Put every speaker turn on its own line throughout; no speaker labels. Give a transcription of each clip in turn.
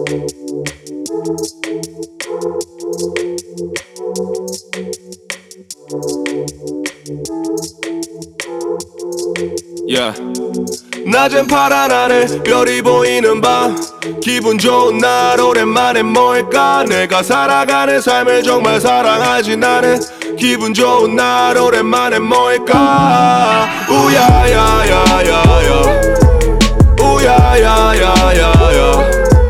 Yeah. 낮엔 파란 하늘 별이 보이는 밤 기분 좋은 날 오랜만에 뭘까 내가 살아가는 삶을 정말 사랑하지 나는 기분 좋은 날 오랜만에 뭘까 우야야야야야 우야야야야야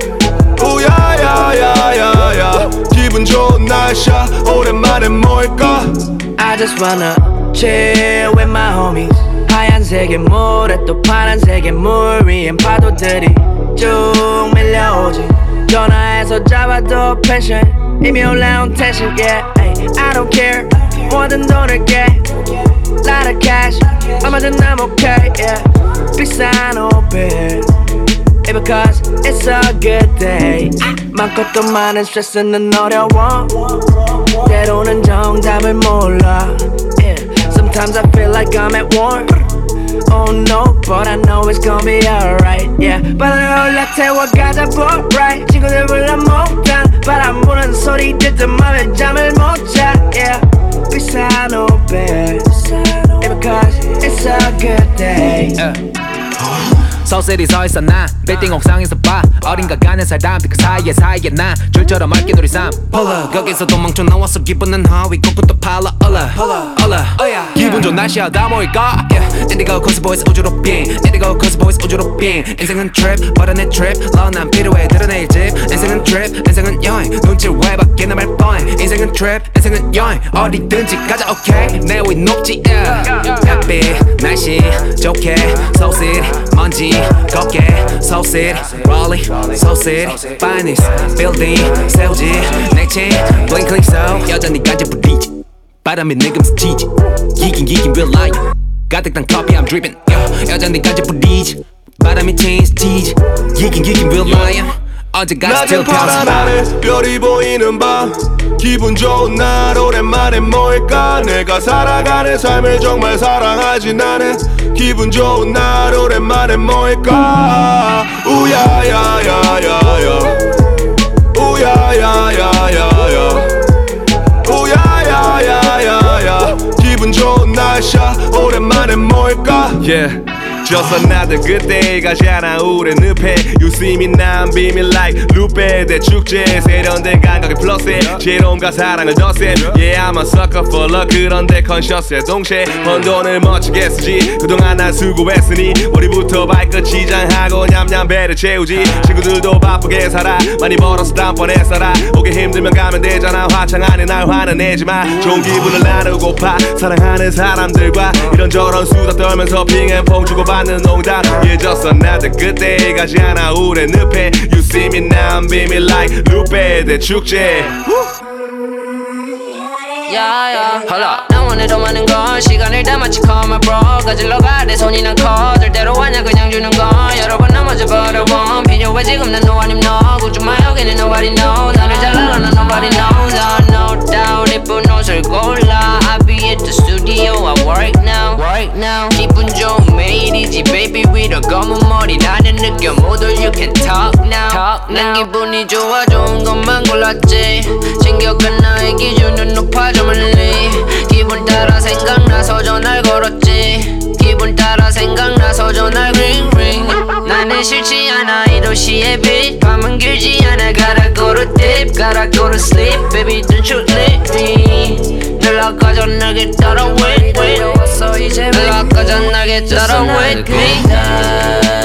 우야야야야야 기분 좋은 날씨야 오랜만에 뭘까
I just wanna chill with my homies 하얀색의 물에 또 파란색의 물 위엔 파도들이 쭉 밀려오지 전화해서 잡아도 펜션 이미 올라온 텐션 yeah ay, I don't care 뭐든 돈을 깨 Lot of cash 얼마든 I'm okay yeah 비싼 옷들 Yeah, because it's a good day 많고 또 많은 스트레스는 어려워 때로는 정답을 몰라 yeah. Sometimes I feel like I'm at war Oh no, but I know it's gonna be alright yeah. 바다를 올라태워 가자 boat ride 친구들 불러 못한 바람 부는 소리 듣던 맘에 잠을 못자 yeah. 비싼 옷들 Yeah, because it's a good day
서울시티 서있어 난 빌딩 옥상에서 봐 어딘가 가는 사람 그 사이에 나 줄처럼 맑게 우리 삶 홀라 거기서 도망쳐 나와서 기분은 하위 코끝도 팔라 올라 기분 좋은 날씨야 다 모일까 Indigo cause boys 우주로 빙 Indigo cause boys 우주로 빙 인생은 트립 버려내 트립 넌 필요해 드러낼 집 인생은 트립 인생은 여행 눈치를 왜 밖에 남을 뻔해 인생은 트립 인생은 여행 어디든지 가자 오케이 내 위 높지 햇빛 날씨 좋게 서울시티 먼지 걷게 서울시티 Raleigh 서울시티 Finest Building 세우지 내친 Blink click so 여전히 간지 부리지 바람이 내금 스치지 기긴 real life 가득 단 커피 I'm dripping 여전히 간지 부리지 바람이 스치지 기긴 real life 언제까지 still
낮은 파란 하늘 별이 보이는 밤 기분 좋은 날 오랜만에 뭘까 내가 살아가는 삶을 정말 사랑하지 나는 기분 좋은 날 오랜만에 뭘까 우야야야야야 우야야야야야 우야야야야야 기분 좋은 날씨야 오랜만에 뭘까 yeah. Just another good day 가잖아 우린 늪에 You see me now I'm beaming like 루페 대축제 세련된 감각의 플러스에 지혜로움과 사랑을 더세 Yeah I'm a sucker for love 그런데 컨셔스의 동시에 번 돈을 멋지게 쓰지 그동안 난 수고했으니 머리부터 발끝 장하고 냠냠 배를 채우지 친구들도 바쁘게 살아 많이 벌어서 다음번에 살아 오기 힘들면 가면 되잖아 화창 안에 날 화내지마 좋은 기분을 나누고파 사랑하는 사람들과 이런저런 수다 떨면서 핑앤퐁 주고받는 농담 Yeah just another good day 가지 않아 우린 늪에 You see me now I'm beaming like 루페 대축제
야야 헐라 난 원해도 많은 건 시간을 다 마치 call my bro 가질러 가대 손이 난 커 들 대로 왔냐 그냥 주는 건 여러 번 넘어져 버려워 필요해 지금 난 no 아님 no 걱정 마 여기는 nobody know 나를 잘 알아 난 nobody knows no doubt 예쁜 옷을 골라 I be at the studio I work now 기분 좋은 매일이지 baby with a 검은 머리 나는 느껴 모두 you can talk now 난 기분이 좋아 좋은 것만 골랐지 챙겨간 나의 기준은 높아져 멀리 기분 따라 생각나서 전화를 걸었지 기분 따라 생각나서 전화를 ring 나는 싫지 않아 이 도시의 빛 밤은 길지 않아 Gotta go to deep Gotta go to sleep Baby don't you leave me 늘 아까 전 나게 따라 wait 늘 아까 전 나게 따라 wait me